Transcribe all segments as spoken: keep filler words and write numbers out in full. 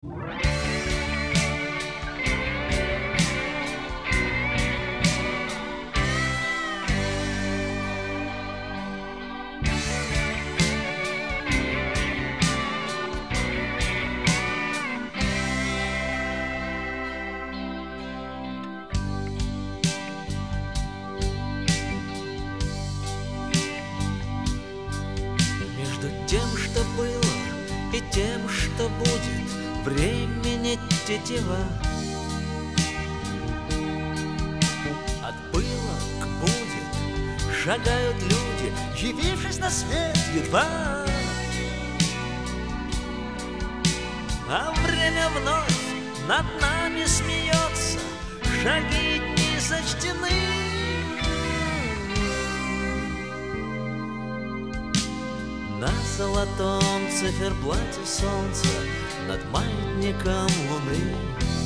Тем, что было, и тем, что будет, времени тетива. От было к будет шагают люди, явившись на свет едва. А время вновь над нами смеется, шаги дни сочтены. На золотом циферблате солнца над маятником луны.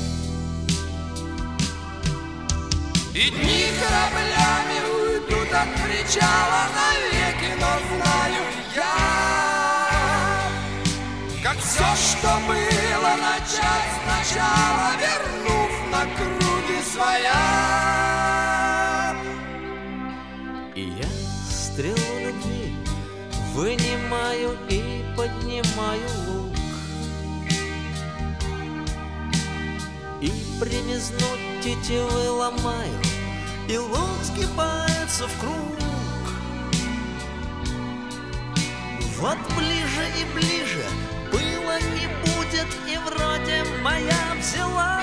И дни кораблями уйдут от причала навеки, но знаю я, как все, что было, начать сначала, вернув на круги своя. И я стрелу любви вынимаю и поднимаю лук, и примизну тетивы ломаю, и лук сгибается в круг. Вот ближе и ближе было и будет, и вроде моя взяла.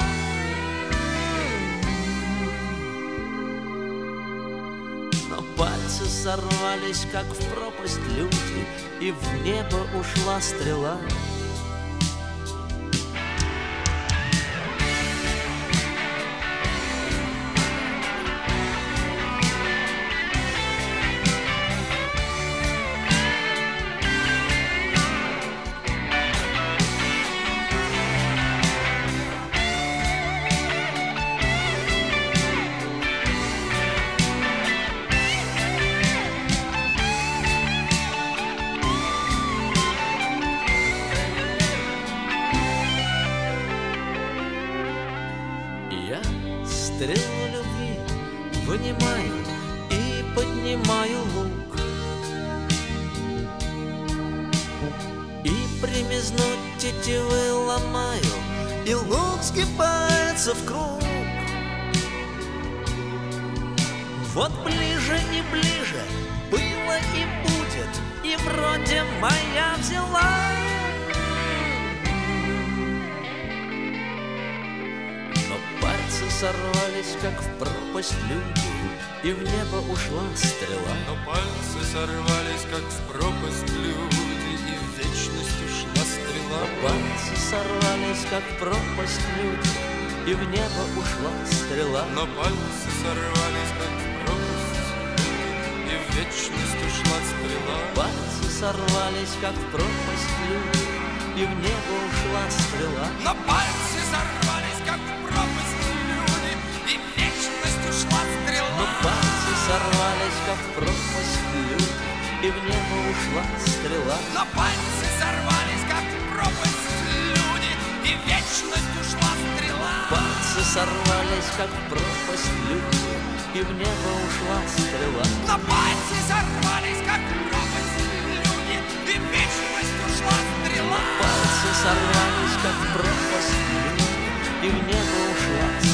Пальцы сорвались, как в пропасть люди, и в небо ушла стрела. Я стрелу любви вынимаю и поднимаю лук, и примизну тетивы ломаю, и лук сгибается в круг. Вот ближе и ближе было и будет, и вроде моя взяла. Сорвались, как в пропасть люди, и в небо ушла стрела. Но пальцы сорвались, как в пропасть люди, и в вечность ушла стрела. Но пальцы сорвались, как в пропасть люди, и в небо ушла стрела. Но пальцы сорвались, как в пропасть люди, и в вечность ушла стрела. Пальцы сорвались, как в пропасть люди, и в небо ушла стрела. Но пальцы сорвались, как в пропасть люди, и в вечность ушла стрела. Но пальцы сорвались, как в пропасть люди, и в небо ушла стрела. Но пальцы сорвались, как в пропасть люди, и в вечность ушла стрела. Пальцы сорвались, как в пропасть люди, и в небо ушла стрела. Но пальцы сорвались, как в пропасть люди, и в вечность ушла стрела. Пальцы сорвались, как в пропасть люди, и в небо ушла стрела.